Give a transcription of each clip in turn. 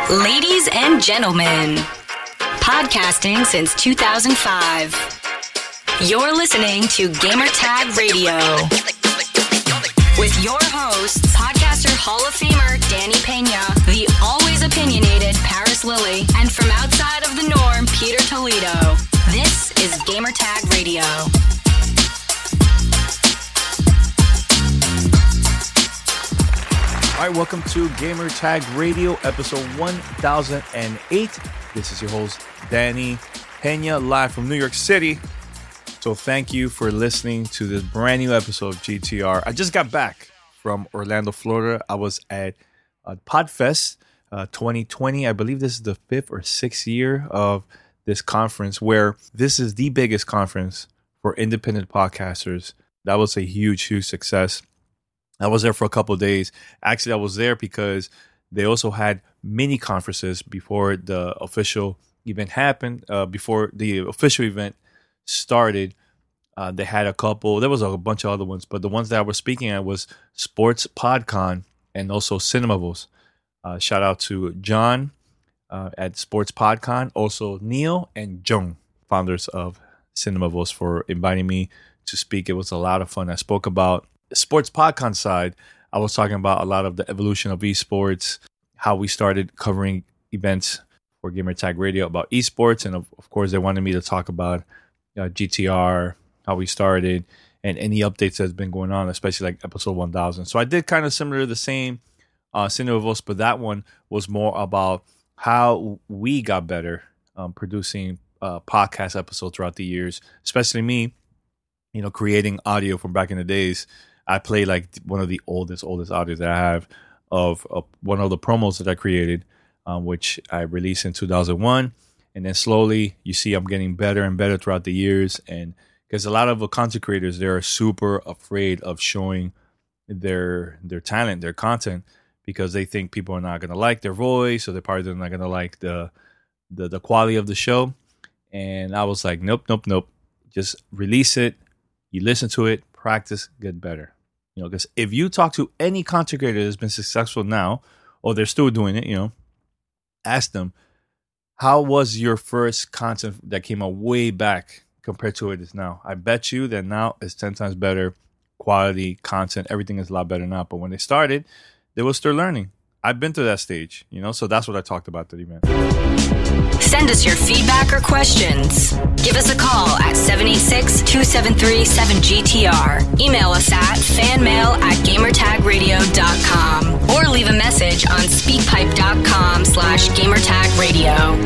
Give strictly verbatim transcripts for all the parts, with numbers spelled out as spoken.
Ladies and gentlemen, podcasting since two thousand five. You're listening to Gamertag Radio with your hosts, podcaster Hall of Famer Danny Pena, the always opinionated Paris Lilly, and from outside of the norm, Peter Toledo. This is Gamertag Radio. All right, welcome to Gamertag Radio, episode one thousand eight. This is your host, Danny Pena, live from New York City. So thank you for listening to this brand new episode of G T R. I just got back from Orlando, Florida. I was at uh, Podfest uh, twenty twenty. I believe this is the fifth or sixth year of this conference, where this is the biggest conference for independent podcasters. That was a huge, huge success. I was there for a couple of days. Actually, I was there because they also had mini conferences before the official event happened. Uh, before the official event started, uh, they had a couple. There was a bunch of other ones, but the ones that I was speaking at was Sports PodCon and also Cinemavos. Uh, shout out to John uh, at Sports PodCon, also Neil and Jung, founders of Cinemavos, for inviting me to speak. It was a lot of fun. I spoke about Sports PodCon side. I was talking about a lot of the evolution of esports, how we started covering events for Gamertag Radio about esports, and of, of course they wanted me to talk about uh, G T R, how we started, and any updates that's been going on, especially like episode one thousand. So I did kind of similar to the same uh, Cinemavos, but that one was more about how we got better um, producing uh, podcast episodes throughout the years, especially me, you know, creating audio from back in the days. I play like one of the oldest, oldest audios that I have of, of one of the promos that I created, um, which I released in two thousand one. And then slowly you see I'm getting better and better throughout the years. And because a lot of the content creators, they're super afraid of showing their their talent, their content, because they think people are not going to like their voice, or they're probably not going to like the, the the quality of the show. And I was like, nope, nope, nope. Just release it. You listen to it, practice, get better. You know, because if you talk to any content creator that's been successful now, or they're still doing it, you know, ask them, how was your first content that came out way back compared to it is now? I bet you that now it's ten times better quality content. Everything is a lot better now. But when they started, they were still learning. I've been to that stage, you know, so that's what I talked about at the event. Send us your feedback or questions. Give us a call at seven eight six, two seven three, seven G T R. Email us at fanmail at gamertagradio dot com or leave a message on speakpipe.com slash gamertagradio.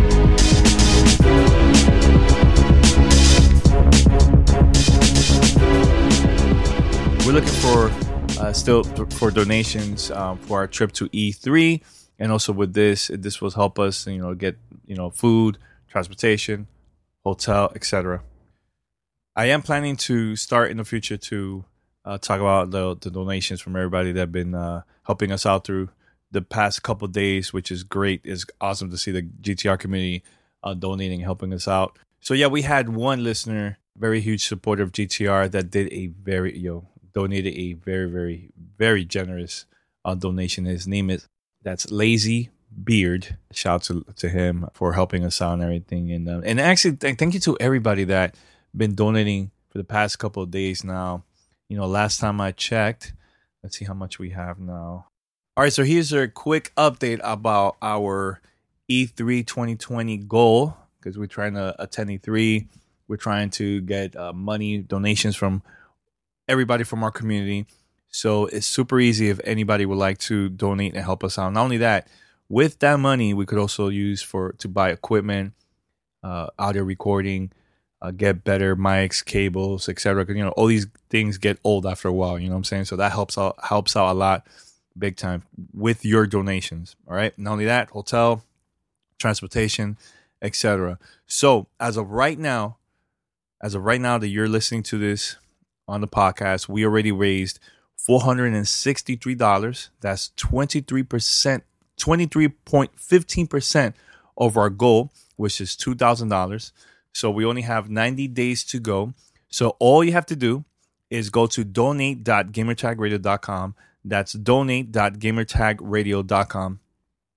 We're looking for uh, still for donations um, for our trip to E three. And also with this, this will help us, you know, get, you know, food, transportation, hotel, et cetera. I am planning to start in the future to uh, talk about the, the donations from everybody that have been uh, helping us out through the past couple of days, which is great. It's awesome to see the G T R community uh, donating, helping us out. So yeah, we had one listener, very huge supporter of G T R, that did a very, you know, donated a very, very, very generous uh, donation. His name is That's Lazy Beard. Shout out to, to him for helping us out and everything. And uh, and actually, th- thank you to everybody that been donating for the past couple of days now. You know, last time I checked, let's see how much we have now. All right, so here's a quick update about our E three twenty twenty goal, because we're trying to attend E three. We're trying to get uh, money donations from everybody from our community. So it's super easy if anybody would like to donate and help us out. Not only that, with that money, we could also use for to buy equipment, uh, audio recording, uh, get better mics, cables, et cetera. Because, you know, all these things get old after a while. You know what I'm saying? So that helps out helps out a lot, big time, with your donations. All right. Not only that, hotel, transportation, et cetera. So as of right now, as of right now that you're listening to this on the podcast, we already raised four hundred sixty-three dollars. That's twenty-three percent, twenty-three point one five percent of our goal, which is two thousand dollars. So we only have ninety days to go. So all you have to do is go to donate dot gamertag radio dot com. That's donate dot gamertag radio dot com.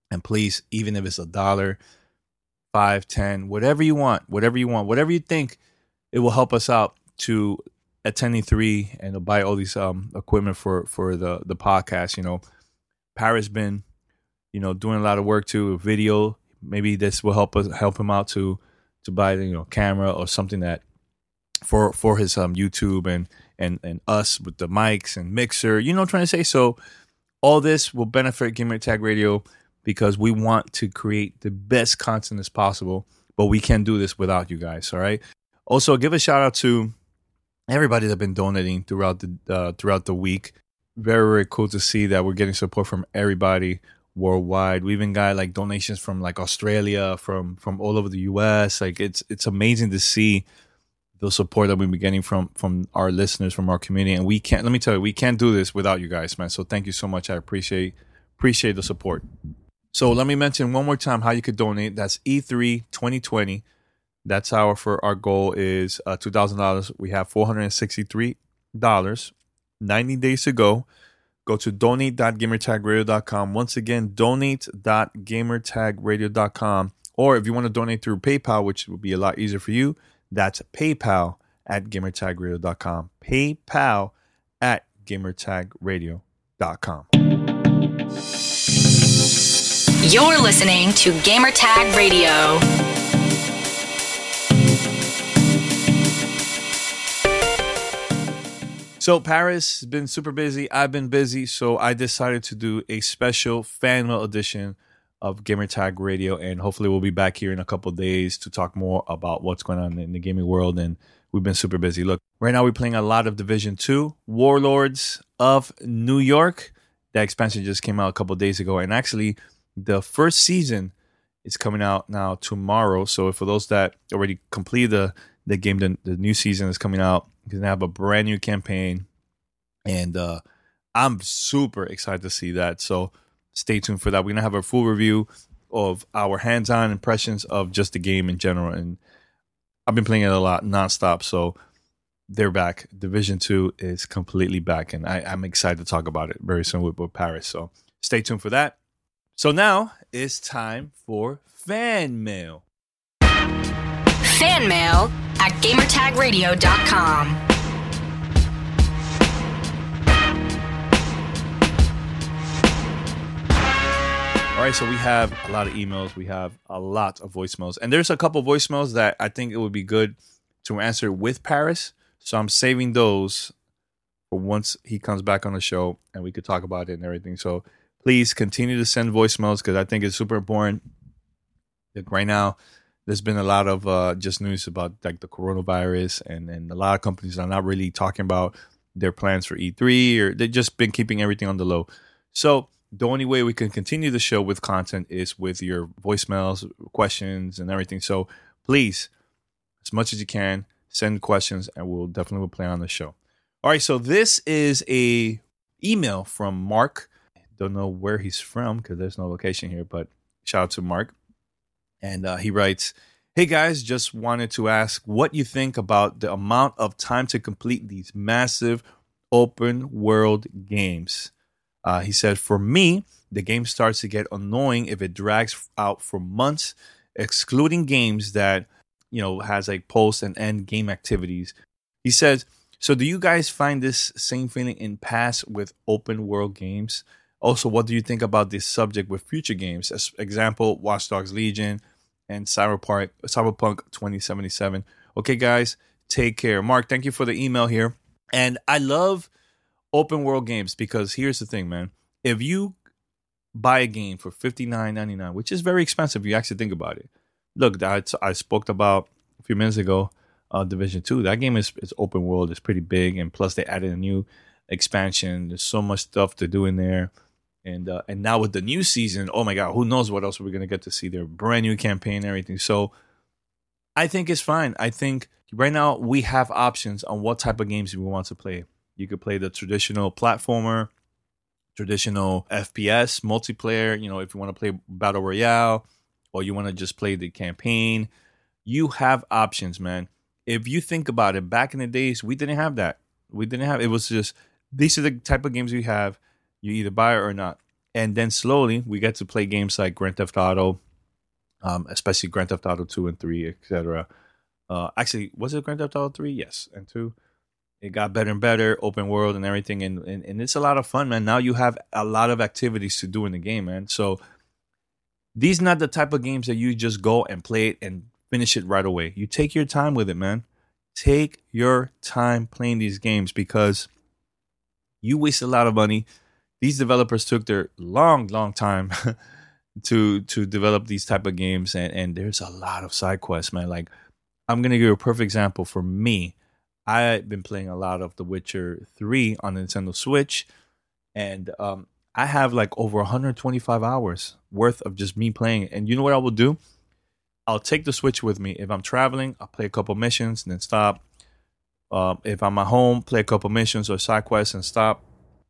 And please, even if it's a dollar, five, ten, whatever you want, whatever you want, whatever you think, it will help us out to attend E three and to buy all these um equipment for for the the podcast. You know, Paris been, you know, doing a lot of work to video. Maybe this will help us help him out to to buy, you know, camera or something that for for his um YouTube and and and us with the mics and mixer. You know what I'm trying to say? So all this will benefit Gamer Tag Radio because we want to create the best content as possible, but we can't do this without you guys. All right. Also, give a shout out to everybody that's been donating throughout the uh, throughout the week. Very, very cool to see that we're getting support from everybody worldwide. We even got like donations from like Australia, from from all over the U S. Like it's it's amazing to see the support that we've been getting from from our listeners, from our community. And we can't, let me tell you, we can't do this without you guys, man. So thank you so much. I appreciate appreciate the support. So let me mention one more time how you could donate. That's E three twenty twenty. That's our for our goal is uh, two thousand dollars. We have four hundred sixty-three dollars. ninety days to go. Go to donate dot gamer tag radio dot com. Once again, donate dot gamer tag radio dot com. Or if you want to donate through PayPal, which would be a lot easier for you, that's PayPal at gamer tag radio dot com. PayPal at gamer tag radio dot com. You're listening to Gamertag Radio. So Paris has been super busy. I've been busy. So I decided to do a special fan mail edition of Gamertag Radio. And hopefully we'll be back here in a couple of days to talk more about what's going on in the gaming world. And we've been super busy. Look, right now we're playing a lot of Division two. Warlords of New York. That expansion just came out a couple of days ago. And actually, the first season is coming out now tomorrow. So for those that already completed the, the game, the, the new season is coming out. You're going to have a brand new campaign. And uh, I'm super excited to see that. So stay tuned for that. We're going to have a full review of our hands-on impressions of just the game in general. And I've been playing it a lot nonstop. So they're back. Division two is completely back. And I, I'm excited to talk about it very soon with, with Paris. So stay tuned for that. So now it's time for fan mail. Fan mail at gamer tag radio dot com. All right, so we have a lot of emails. We have a lot of voicemails. And there's a couple voicemails that I think it would be good to answer with Paris. So I'm saving those for once he comes back on the show and we could talk about it and everything. So please continue to send voicemails because I think it's super important. Like right now, there's been a lot of uh, just news about like the coronavirus, and, and a lot of companies are not really talking about their plans for E three, or they've just been keeping everything on the low. So the only way we can continue the show with content is with your voicemails, questions, and everything. So please, as much as you can, send questions, and we'll definitely play on the show. All right, so this is a email from Mark. Don't know where he's from because there's no location here, but shout out to Mark. And uh, he writes, "Hey guys, just wanted to ask what you think about the amount of time to complete these massive open world games." Uh, he said, "For me, the game starts to get annoying if it drags out for months, excluding games that, you know, has like post and end game activities." He says, "So do you guys find this same feeling in past with open world games? Also, what do you think about this subject with future games? As example, Watch Dogs Legion and Cyberpunk, Cyberpunk twenty seventy-seven. Okay, guys, take care." Mark, thank you for the email here. And I love open world games because here's the thing, man. If you buy a game for fifty-nine ninety-nine, which is very expensive, if you actually think about it. Look, I, I spoke about a few minutes ago, uh, Division two. That game is, is open world. It's pretty big. And plus, they added a new expansion. There's so much stuff to do in there. And uh, and now with the new season, oh my God, who knows what else we're going to get to see. Their brand new campaign and everything. So I think it's fine. I think right now we have options on what type of games we want to play. You could play the traditional platformer, traditional F P S, multiplayer. You know, if you want to play Battle Royale or you want to just play the campaign, you have options, man. If you think about it, back in the days, we didn't have that. We didn't have, it was just, these are the type of games we have. You either buy it or not. And then slowly we get to play games like Grand Theft Auto, um, especially Grand Theft Auto two and three, et cetera. Uh, actually, was it Grand Theft Auto three? Yes, and two. It got better and better, open world and everything, and, and and it's a lot of fun, man. Now you have a lot of activities to do in the game, man. So these not the type of games that you just go and play it and finish it right away. You take your time with it, man. Take your time playing these games because you waste a lot of money. These developers took their long, long time to to develop these type of games, and, and there's a lot of side quests, man. Like, I'm gonna give you a perfect example. For me, I've been playing a lot of The Witcher three on the Nintendo Switch, and um, I have like over one hundred twenty-five hours worth of just me playing it. And you know what I will do? I'll take the Switch with me. If I'm traveling, I'll play a couple missions and then stop. Uh, if I'm at home, play a couple missions or side quests and stop.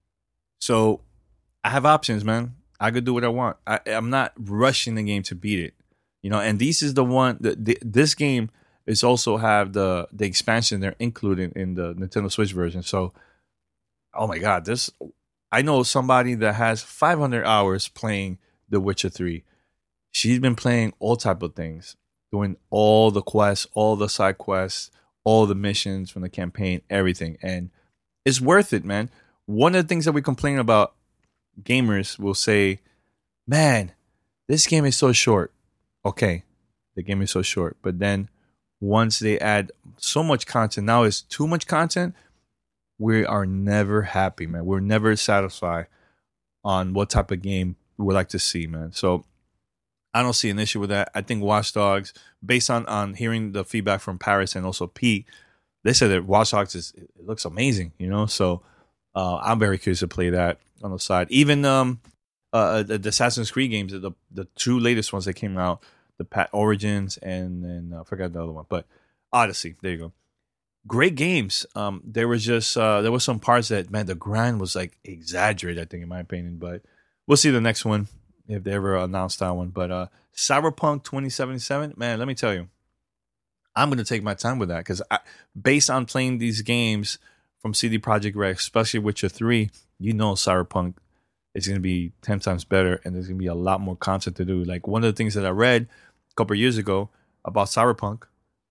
So I have options, man. I could do what I want. I, I'm not rushing the game to beat it, you know. And this is the one. The, the, this game is also have the the expansion they're including in the Nintendo Switch version. So, oh my God, this I know somebody that has five hundred hours playing The Witcher three. She's been playing all type of things, doing all the quests, all the side quests, all the missions from the campaign, everything, and it's worth it, man. One of the things that we complain about, gamers will say, man, this game is so short. Okay, the game is so short. But then once they add so much content, now it's too much content, we are never happy, man. We're never satisfied on what type of game we would like to see, man. So I don't see an issue with that. I think Watch Dogs, based on, on hearing the feedback from Paris and also Pete, they said that Watch Dogs is, it looks amazing, you know? So uh, I'm very curious to play that on the side. Even um, uh, the, the Assassin's Creed games, the the two latest ones that came out, the Pat Origins and then uh, I forgot the other one, but Odyssey. There you go. Great games. Um, there was just uh, there was some parts that, man, the grind was like exaggerated, I think, in my opinion. But we'll see the next one if they ever announce that one. But uh, Cyberpunk twenty seventy-seven, man, let me tell you, I'm gonna take my time with that because based on playing these games from C D Projekt Red, especially Witcher three, you know Cyberpunk is going to be ten times better and there's going to be a lot more content to do. Like, one of the things that I read a couple of years ago about Cyberpunk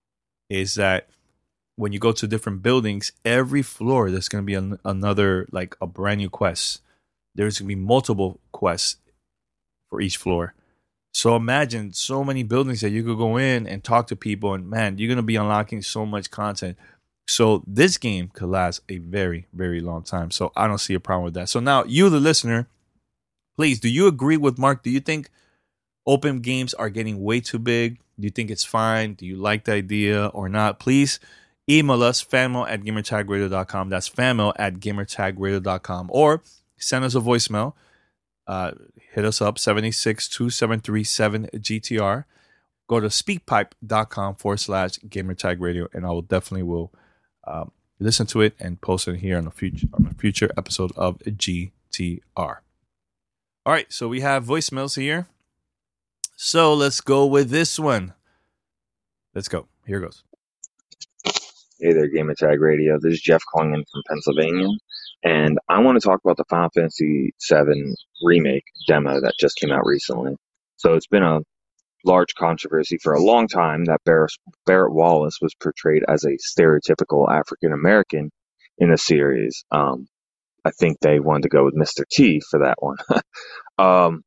is that when you go to different buildings, every floor there's going to be an, another, like a brand new quest. There's going to be multiple quests for each floor. So imagine so many buildings that you could go in and talk to people, and man, you're going to be unlocking so much content. So this game could last a very, very long time. So I don't see a problem with that. So now, you, the listener, please, do you agree with Mark? Do you think open games are getting way too big? Do you think it's fine? Do you like the idea or not? Please email us, fanmail at gamertag radio dot com. That's fanmail at gamertag radio dot com. Or send us a voicemail. Uh, hit us up, seven eight six, two seven three, seven G T R. Go to speakpipe.com forward slash gamertag radio, and I will definitely will Um, listen to it and post it here on a future on a future episode of G T R. All right, so we have voicemails here. So let's go with this one. Let's go. Here goes. Hey there, Gamer Tag Radio. This is Jeff calling in from Pennsylvania, and I want to talk about the Final Fantasy seven remake demo that just came out recently. So it's been a large controversy for a long time that Barrett, Barrett Wallace was portrayed as a stereotypical African American in the series. Um, I think they wanted to go with Mister T for that one. um,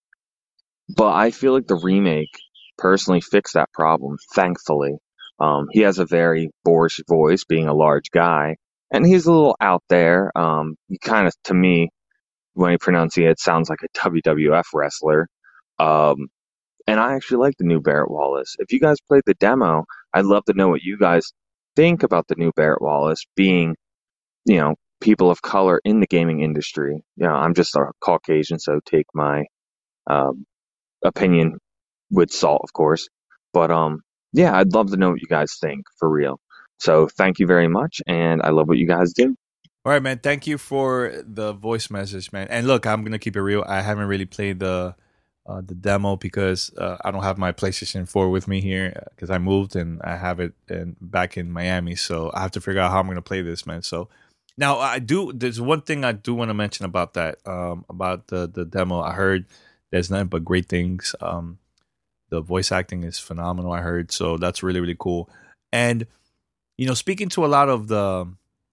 but I feel like the remake personally fixed that problem, thankfully. Um, he has a very boorish voice, being a large guy, and he's a little out there. Um, he kind of, to me, when he pronunciates, sounds like a W W F wrestler. Um, And I actually like the new Barrett Wallace. If you guys played the demo, I'd love to know what you guys think about the new Barrett Wallace being, you know, people of color in the gaming industry. You know, I'm just a Caucasian, so take my um, opinion with salt, of course. But um, yeah, I'd love to know what you guys think, for real. So thank you very much, and I love what you guys do. All right, man. Thank you for the voice message, man. And look, I'm gonna keep it real. I haven't really played the Uh, the demo because uh, I don't have my PlayStation four with me here because I moved and I have it in, back in Miami. So I have to figure out how I'm going to play this, man. So Now, I do. There's one thing I do want to mention about that. Um, about the the demo. I heard there's nothing but great things. Um, the voice acting is phenomenal. I heard, so that's really really cool. And you know, speaking to a lot of the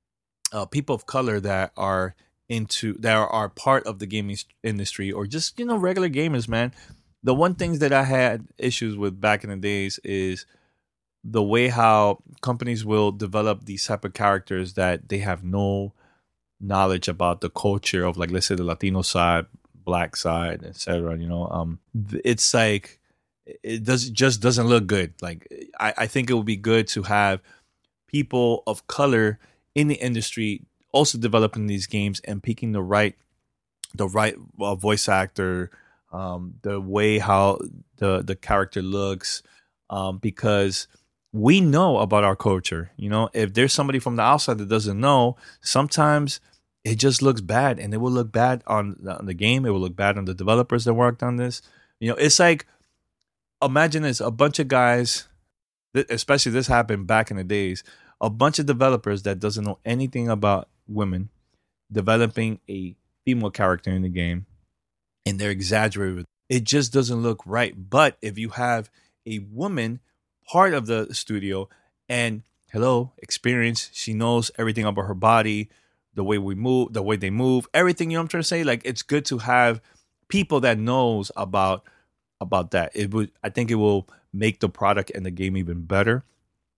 uh, people of color that are into that are, are part of the gaming industry, or just you know regular gamers, man. The one things that I had issues with back in the days is the way how companies will develop these type of characters that they have no knowledge about the culture of, like, let's say the Latino side, black side, et cetera. You know, um, it's like it does just doesn't look good. Like I, I think it would be good to have people of color in the industry also developing these games and picking the right the right uh, voice actor, um, the way how the the character looks, um, because we know about our culture. You know, if there's somebody from the outside that doesn't know, sometimes it just looks bad, and it will look bad on the, on the game. It will look bad on the developers that worked on this. You know, it's like, imagine this, a bunch of guys, especially this happened back in the days, a bunch of developers that doesn't know anything about women developing a female character in the game, and they're exaggerated with it. It just doesn't look right. But if you have a woman part of the studio and hello experience, she knows everything about her body, the way we move, the way they move, everything, you know what I'm trying to say? Like, it's good to have people that knows about about that. It would, I think it will make the product and the game even better.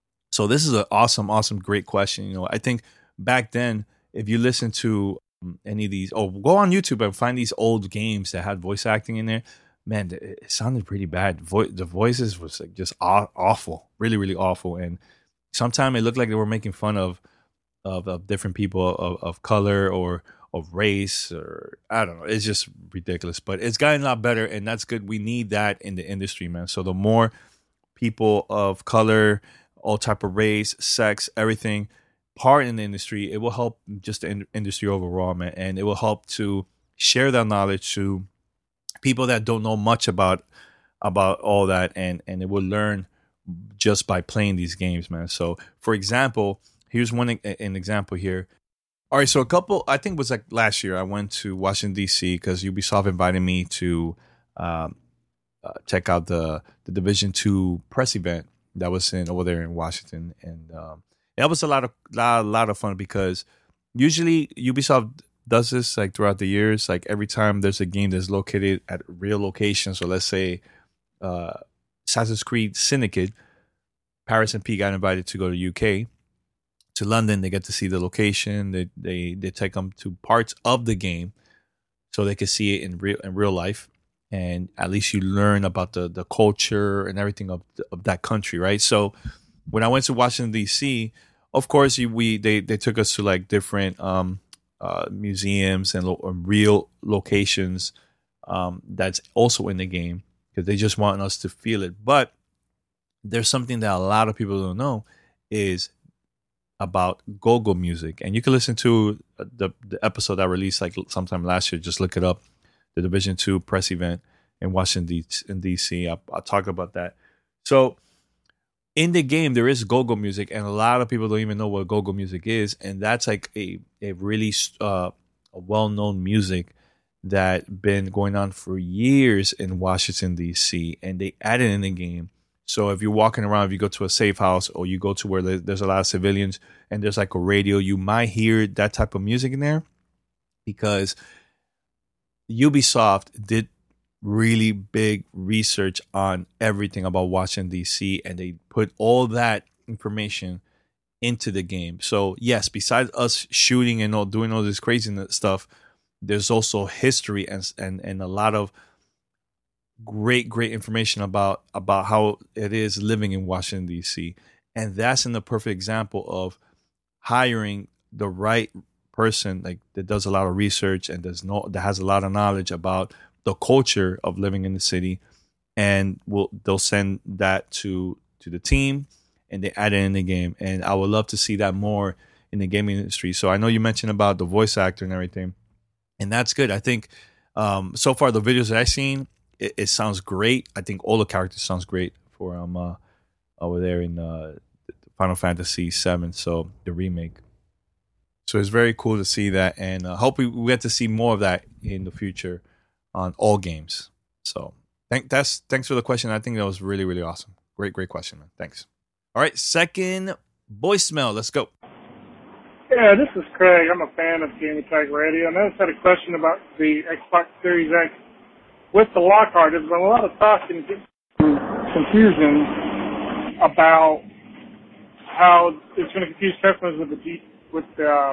So this is an awesome, awesome, great question. You know, I think back then, if you listen to any of these, or go on YouTube and find these old games that had voice acting in there, man, it sounded pretty bad. Vo- the voices was like just aw- awful, really, really awful. And sometimes it looked like they were making fun of of, of different people of, of color or of race, or I don't know. It's just ridiculous. But it's gotten a lot better, and that's good. We need that in the industry, man. So the more people of color, all type of race, sex, everything, part in the industry, it will help just the in- industry overall, man. And it will help to share that knowledge to people that don't know much about about all that, and and it will learn just by playing these games, man. So for example, here's one an example here. All right, so a couple, I think it was like last year, I went to Washington D C because Ubisoft invited me to um, uh, check out the the Division two press event that was in over there in Washington, and um, that was a lot of lot, lot of fun because usually Ubisoft does this like throughout the years. Like every time there's a game that's located at real locations, so let's say uh, Assassin's Creed Syndicate, Paris and P got invited to go to U K, to London. They get to see the location. They they they take them to parts of the game so they can see it in real in real life, and at least you learn about the the culture and everything of of that country, right? So when I went to Washington D C, of course we they they took us to like different um. Uh, museums and lo- real locations um, that's also in the game because they just want us to feel it. But there's something that a lot of people don't know is about go-go music, and you can listen to the the episode I released like sometime last year. Just look it up, the Division two press event in Washington in D C. I, I talked about that. So in the game, there is go-go music, and a lot of people don't even know what go-go music is. And that's like a, a really uh, a well-known music that been going on for years in Washington, D C, and they added in the game. So if you're walking around, if you go to a safe house or you go to where there's a lot of civilians and there's like a radio, you might hear that type of music in there because Ubisoft did really big research on everything about Washington D C, and they put all that information into the game. So yes, besides us shooting and all doing all this crazy stuff, there's also history and and and a lot of great great information about about how it is living in Washington D C, and that's in the perfect example of hiring the right person, like that does a lot of research and does no that has a lot of knowledge about the culture of living in the city, and will they'll send that to to the team and they add it in the game. And I would love to see that more in the gaming industry. So I know you mentioned about the voice actor and everything, and that's good. I think um, so far the videos that I've seen, it, it sounds great. I think all the characters sounds great for um uh, over there in uh, Final Fantasy seven, so the remake. So it's very cool to see that, and uh, hope we, we get to see more of that in the future on all games. So thank that's thanks for the question. I think that was really really awesome. Great great question, man. Thanks. All right, second voicemail. Let's go. Yeah, this is Craig. I'm a fan of Gamertag Radio, and I just had a question about the Xbox Series X with the Lockhart. There's been a lot of talk and confusion about how it's going to confuse customers with the G, with uh,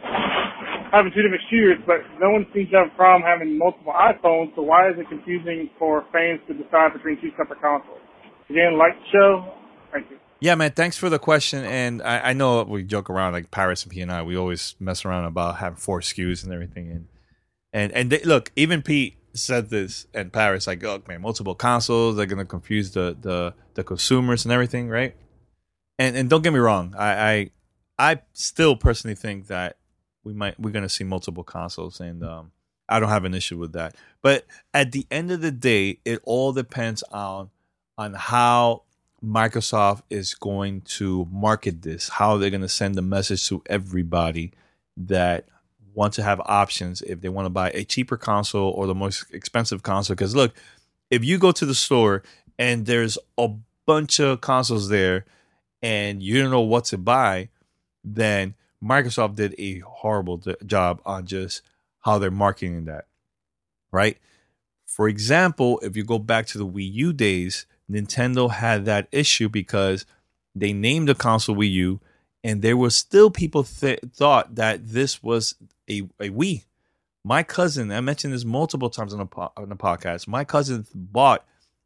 having two different shooters, but no one seems to have a problem having multiple iPhones. So why is it confusing for fans to decide between two separate consoles? Again, like the show. Thank you. Yeah, man, thanks for the question. And I, I know we joke around, like Paris and P and I, we always mess around about having four S K Us and everything. And and and they, look, even Pete said this, and Paris, like, oh man, multiple consoles, they're gonna confuse the the, the consumers and everything, right? And and don't get me wrong, I, I I still personally think that we might we're gonna see multiple consoles, and um, I don't have an issue with that. But at the end of the day, it all depends on on how Microsoft is going to market this, how they're going to send the message to everybody that want to have options if they want to buy a cheaper console or the most expensive console. Because look, if you go to the store and there's a bunch of consoles there and you don't know what to buy, then Microsoft did a horrible d- job on just how they're marketing that, right? For example, if you go back to the Wii U days, Nintendo had that issue because they named the console Wii U, and there were still people th- thought that this was a, a Wii. My cousin, I mentioned this multiple times on the, po- on the podcast, my cousin bought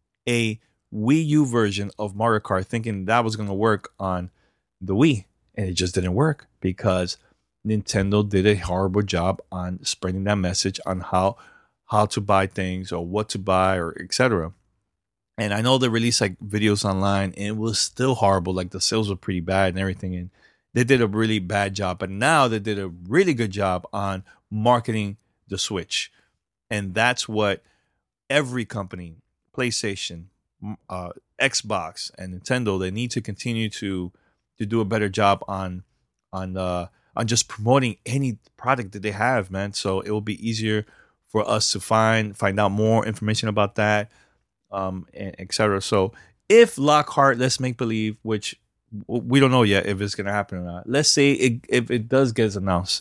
a Wii U version of Mario Kart thinking that was going to work on the Wii, and it just didn't work because Nintendo did a horrible job on spreading that message on how how to buy things or what to buy or et cetera. And I know they released like videos online, and it was still horrible. Like the sales were pretty bad and everything, and they did a really bad job. But now they did a really good job on marketing the Switch, and that's what every company, PlayStation, uh, Xbox, and Nintendo, they need to continue to to do a better job on on uh, on just promoting any product that they have, man. So it will be easier for us to find find out more information about that. Um, et cetera. So if Lockhart, let's make believe, which we don't know yet if it's going to happen or not. Let's say it, if it does get announced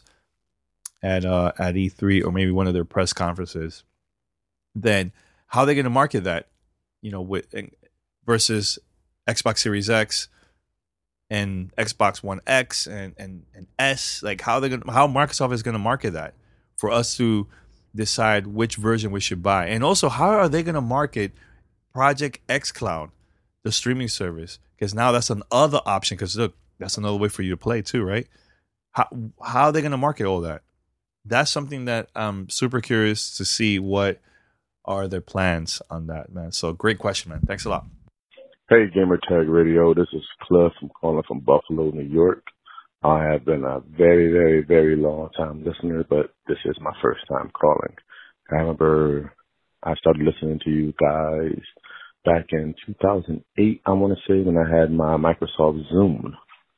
at uh, at E three or maybe one of their press conferences, then how are they going to market that? You know, with versus Xbox Series X and Xbox One X and and, and S. Like how they going how Microsoft is going to market that for us to decide which version we should buy, and also how are they going to market Project xCloud, the streaming service, because now that's another option. Because look, that's another way for you to play too, right? How how are they going to market all that? That's something that I'm super curious to see. What are their plans on that, man? So great question, man. Thanks a lot. Hey, Gamertag Radio. This is Cliff. I'm calling from Buffalo, New York. I have been a very, very, very long time listener, but this is my first time calling. I remember I started listening to you guys back in two thousand eight, I want to say, when I had my Microsoft Zune.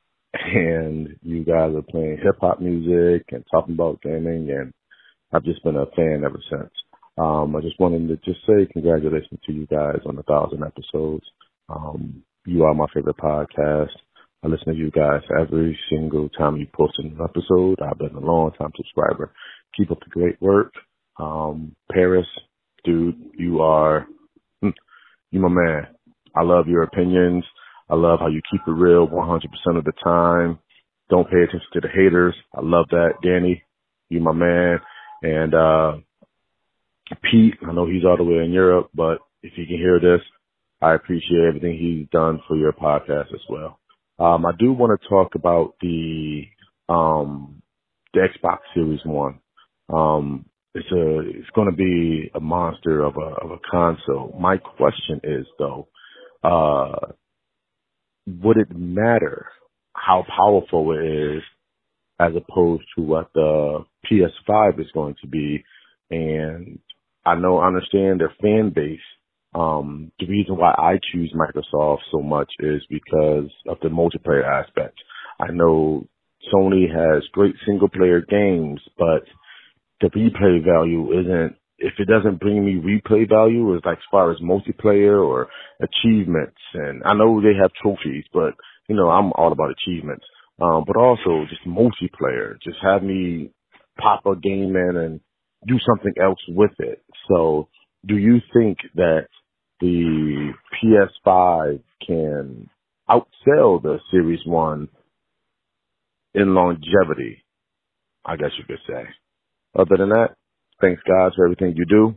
And you guys are playing hip-hop music and talking about gaming, and I've just been a fan ever since. Um, I just wanted to just say congratulations to you guys on a thousand episodes. Um, you are my favorite podcast. I listen to you guys every single time you post an episode. I've been a long-time subscriber. Keep up the great work. Um, Paris, dude, you are, you my man. I love your opinions. I love how you keep it real one hundred percent of the time. Don't pay attention to the haters. I love that. Danny, you my man. And uh, Pete, I know he's all the way in Europe, but if you can hear this, I appreciate everything he's done for your podcast as well. Um, I do want to talk about the um, the Xbox Series One. Um, it's a it's going to be a monster of a of a console. My question is though, uh, would it matter how powerful it is as opposed to what the P S five is going to be? And I know, I understand their fan base. Um, the reason why I choose Microsoft so much is because of the multiplayer aspect. I know Sony has great single-player games, but the replay value isn't, if it doesn't bring me replay value, as like as far as multiplayer or achievements, and I know they have trophies, but, you know, I'm all about achievements, um, but also just multiplayer, just have me pop a game in and do something else with it. So do you think that the P S five can outsell the Series one in longevity, I guess you could say? Other than that, thanks, guys, for everything you do.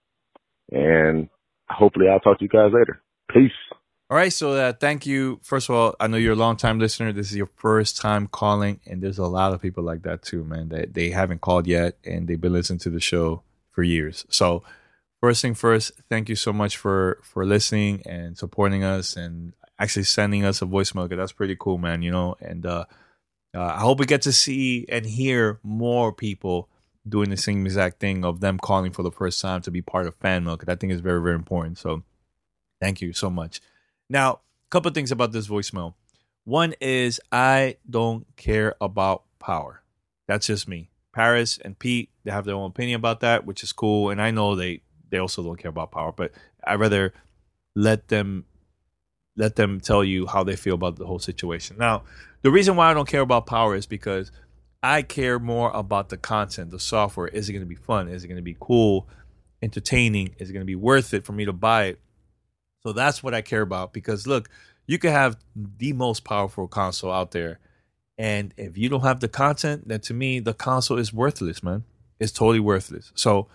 And hopefully I'll talk to you guys later. Peace. All right, so uh, thank you. First of all, I know you're a long-time listener. This is your first time calling, and there's a lot of people like that too, man. That they haven't called yet, and they've been listening to the show for years. So first thing first, thank you so much for, for listening and supporting us and actually sending us a voicemail. That's pretty cool, man, you know. And uh, uh, I hope we get to see and hear more people doing the same exact thing of them calling for the first time to be part of Fan Mail, because I think it's very, very important. So thank you so much. Now, a couple of things about this voicemail. One is I don't care about power. That's just me. Paris and Pete, they have their own opinion about that, which is cool. And I know they, they also don't care about power, but I'd rather let them let them tell you how they feel about the whole situation. Now, the reason why I don't care about power is because I care more about the content, the software. Is it going to be fun? Is it going to be cool, entertaining? Is it going to be worth it for me to buy it? So that's what I care about, because look, you can have the most powerful console out there, and if you don't have the content, then to me, the console is worthless, man. It's totally worthless. So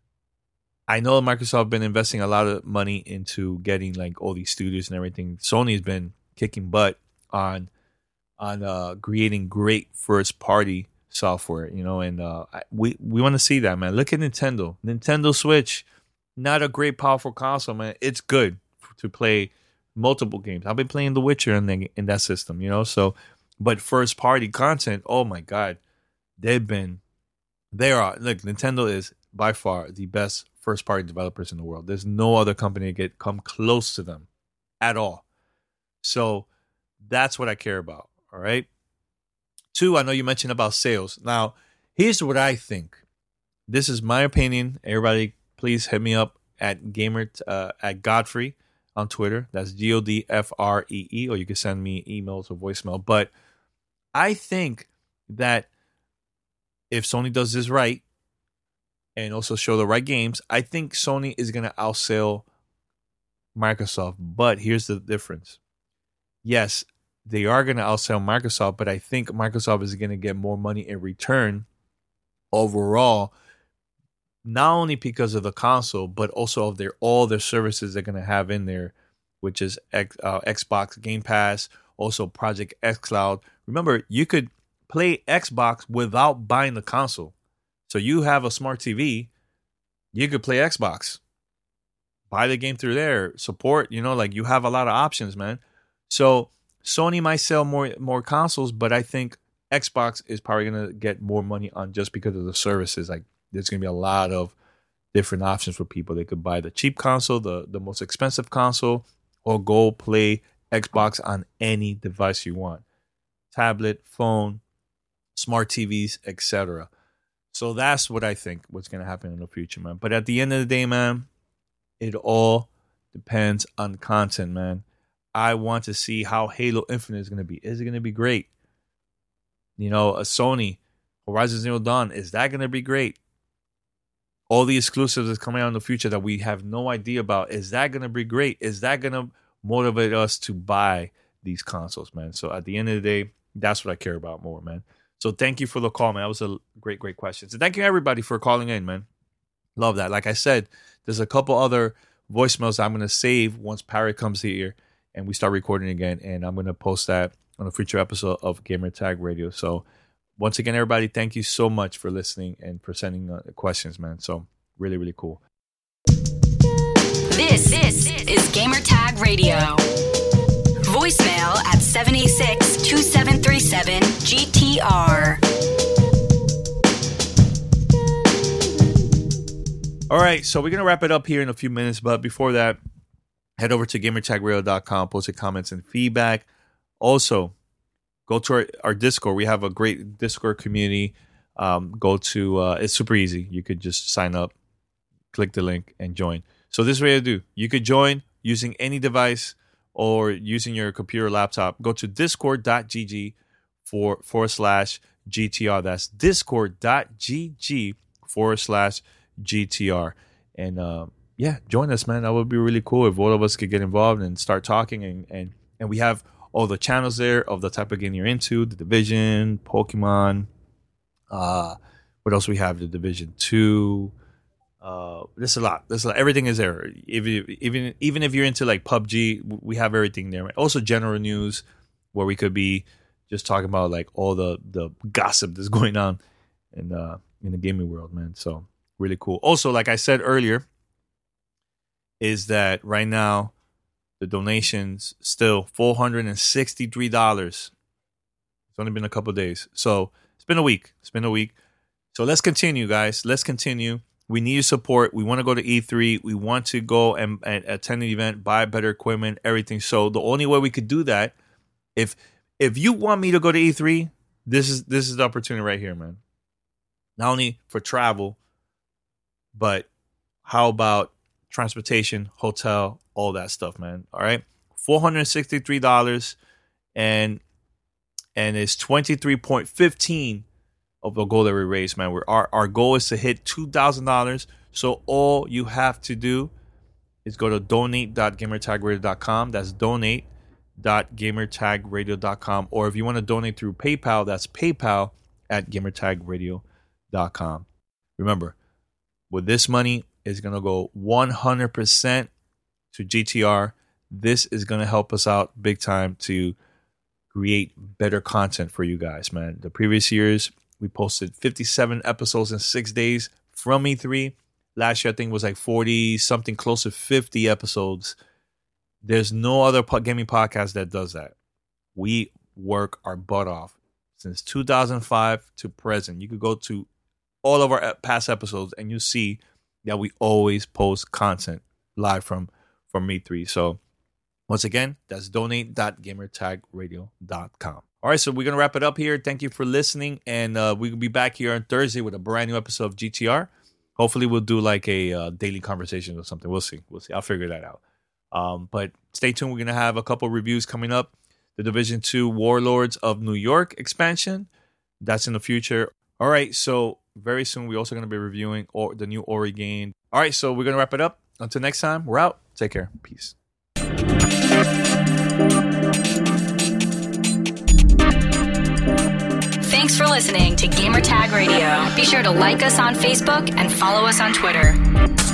I know Microsoft has been investing a lot of money into getting like all these studios and everything. Sony's been kicking butt on on uh, creating great first-party software, you know, and uh, we, we want to see that, man. Look at Nintendo. Nintendo Switch, not a great, powerful console, man. It's good to play multiple games. I've been playing The Witcher in, the, in that system, you know, so, but first-party content, oh, my God, they've been, they are, look, Nintendo is by far the best first-party developers in the world. There's no other company that get come close to them at all. So that's what I care about. All right. Two, I know you mentioned about sales. Now, here's what I think. This is my opinion. Everybody, please hit me up at gamer uh, at Godfrey on Twitter. That's G O D F R E E, or you can send me emails or voicemail. But I think that if Sony does this right and also show the right games, I think Sony is going to outsell Microsoft. But here's the difference. Yes, they are going to outsell Microsoft, but I think Microsoft is going to get more money in return overall, not only because of the console, but also of their all their services they're going to have in there, which is X, uh, Xbox Game Pass, also Project xCloud. Remember, you could play Xbox without buying the console. So you have a smart T V, you could play Xbox, buy the game through there, support, you know, like you have a lot of options, man. So Sony might sell more more consoles, but I think Xbox is probably going to get more money on just because of the services. Like there's going to be a lot of different options for people. They could buy the cheap console, the, the most expensive console, or go play Xbox on any device you want. Tablet, phone, smart T Vs, et cetera. So that's what I think what's going to happen in the future, man. But at the end of the day, man, it all depends on content, man. I want to see how Halo Infinite is going to be. Is it going to be great? You know, a Sony, Horizon Zero Dawn, is that going to be great? All the exclusives that's coming out in the future that we have no idea about, is that going to be great? Is that going to motivate us to buy these consoles, man? So at the end of the day, that's what I care about more, man. So thank you for the call, man. That was a great, great question. So thank you, everybody, for calling in, man. Love that. Like I said, there's a couple other voicemails I'm going to save once Parrot comes here and we start recording again, and I'm going to post that on a future episode of Gamer Tag Radio. So once again, everybody, thank you so much for listening and for sending uh, questions, man. So really, really cool. This, this is Gamer Tag Radio. Voicemail at seven eight six, two seven three seven, G T R. All right, so we're going to wrap it up here in a few minutes, but before that, head over to gamer tag radio dot com, post your comments and feedback. Also, go to our, our Discord. We have a great Discord community. Um, go to, uh, it's super easy. You could just sign up, click the link, and join. So this is what you do. You could join using any device or using your computer or laptop. Go to discord.gg for forward slash GTR. That's discord.gg forward slash GTR. And uh, yeah, join us, man. That would be really cool if all of us could get involved and start talking. And, and, and we have all the channels there of the type of game you're into, The Division, Pokemon. Uh, what else we have? The Division two. Uh, there's a lot. There's a lot. Everything is there. If you, even even if you're into like P U B G, we have everything there. Also, general news where we could be just talking about like all the, the gossip that's going on in uh in the gaming world, man. So really cool. Also, like I said earlier, is that right now the donations still four hundred and sixty three dollars. It's only been a couple of days, so it's been a week. It's been a week. So let's continue, guys. Let's continue. We need your support. We want to go to E three. We want to go and, and attend the event, buy better equipment, everything. So the only way we could do that, if if you want me to go to E three, this is this is the opportunity right here, man. Not only for travel, but how about transportation, hotel, all that stuff, man. All right, four hundred sixty-three dollars, and and it's twenty-three point one five of the goal that we raised, man. We're, our, our goal is to hit two thousand dollars. So all you have to do is go to donate dot gamertag radio dot com. That's donate dot gamertag radio dot com. Or if you want to donate through PayPal, that's PayPal at gamertag radio dot com. Remember, with this money, it's going to go one hundred percent to G T R. This is going to help us out big time to create better content for you guys, man. The previous years, we posted fifty-seven episodes in six days from E three. Last year, I think it was like forty, something close to fifty episodes. There's no other gaming podcast that does that. We work our butt off since two thousand five to present. You could go to all of our past episodes and you see that we always post content live from, from E three. So once again, that's donate dot gamertag radio dot com. All right, so we're going to wrap it up here. Thank you for listening, and uh, we'll be back here on Thursday with a brand new episode of G T R. Hopefully, we'll do like a uh, daily conversation or something. We'll see. We'll see. I'll figure that out. Um, but stay tuned. We're going to have a couple reviews coming up. The Division two Warlords of New York expansion. That's in the future. All right, so very soon, we're also going to be reviewing or the new Ori game. All right, so we're going to wrap it up. Until next time, we're out. Take care. Peace. Thanks for listening to Gamertag Radio. Be sure to like us on Facebook and follow us on Twitter.